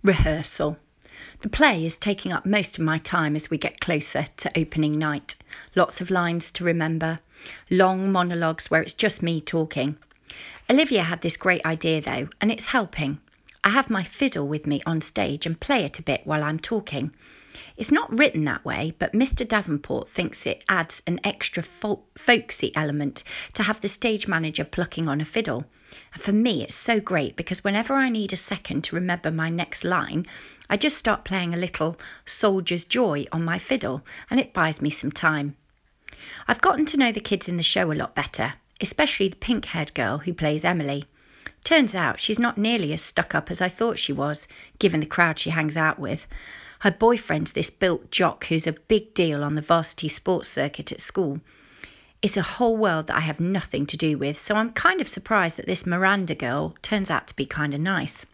Rehearsal. The play is taking up most of my time as we get closer to opening night. Lots of lines to remember, long monologues where it's just me talking. Olivia had this great idea though, and it's helping. I have my fiddle with me on stage and play it a bit while I'm talking. It's not written that way, but Mr. Davenport thinks it adds an extra folksy element to have the stage manager plucking on a fiddle. And for me, it's so great because whenever I need a second to remember my next line, I just start playing a little Soldier's Joy on my fiddle, and it buys me some time. I've gotten to know the kids in the show a lot better, especially the pink-haired girl who plays Emily. Turns out she's not nearly as stuck-up as I thought she was, given the crowd she hangs out with. Her boyfriend's this built jock who's a big deal on the varsity sports circuit at school. It's a whole world that I have nothing to do with, so I'm kind of surprised that this Miranda girl turns out to be kind of nice.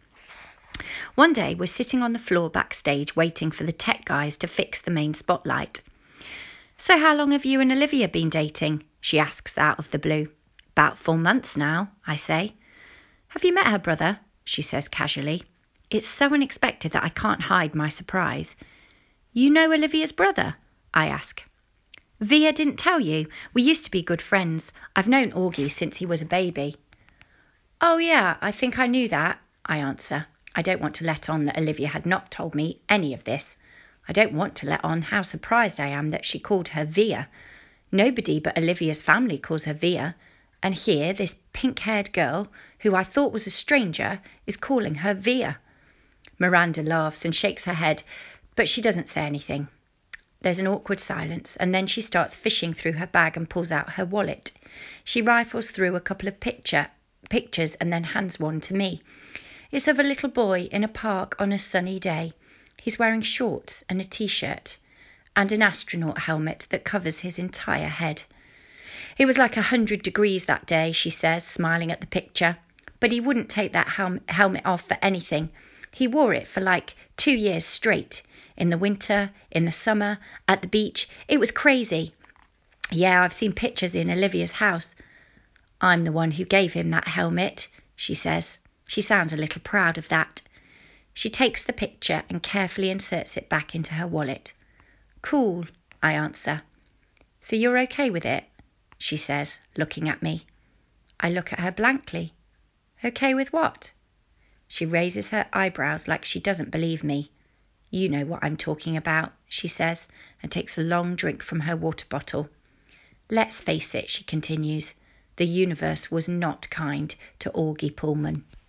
One day we're sitting on the floor backstage waiting for the tech guys to fix the main spotlight. "So how long have you and Olivia been dating?" she asks out of the blue. "About 4 months now," I say. "Have you met her brother?" she says casually. It's so unexpected that I can't hide my surprise. "You know Olivia's brother?" I ask. "Via didn't tell you? We used to be good friends. I've known Augie since he was a baby." "Oh yeah, I think I knew that," I answer. I don't want to let on that Olivia had not told me any of this. I don't want to let on how surprised I am that she called her Via. Nobody but Olivia's family calls her Via, and here this pink-haired girl, who I thought was a stranger, is calling her Via. Miranda laughs and shakes her head, but she doesn't say anything. There's an awkward silence, and then she starts fishing through her bag and pulls out her wallet. She rifles through a couple of pictures and then hands one to me. It's of a little boy in a park on a sunny day. He's wearing shorts and a t-shirt and an astronaut helmet that covers his entire head. "It was like 100 degrees that day," she says, smiling at the picture, "but he wouldn't take that helmet off for anything. He wore it for like 2 years straight. In the winter, in the summer, at the beach. It was crazy. Yeah, I've seen pictures in Olivia's house." "I'm the one who gave him that helmet," she says. She sounds a little proud of that. She takes the picture and carefully inserts it back into her wallet. "Cool," I answer. "So you're okay with it?" she says, looking at me. I look at her blankly. "Okay with what?" She raises her eyebrows like she doesn't believe me. "You know what I'm talking about," she says, and takes a long drink from her water bottle. "Let's face it," she continues, "the universe was not kind to Augie Pullman."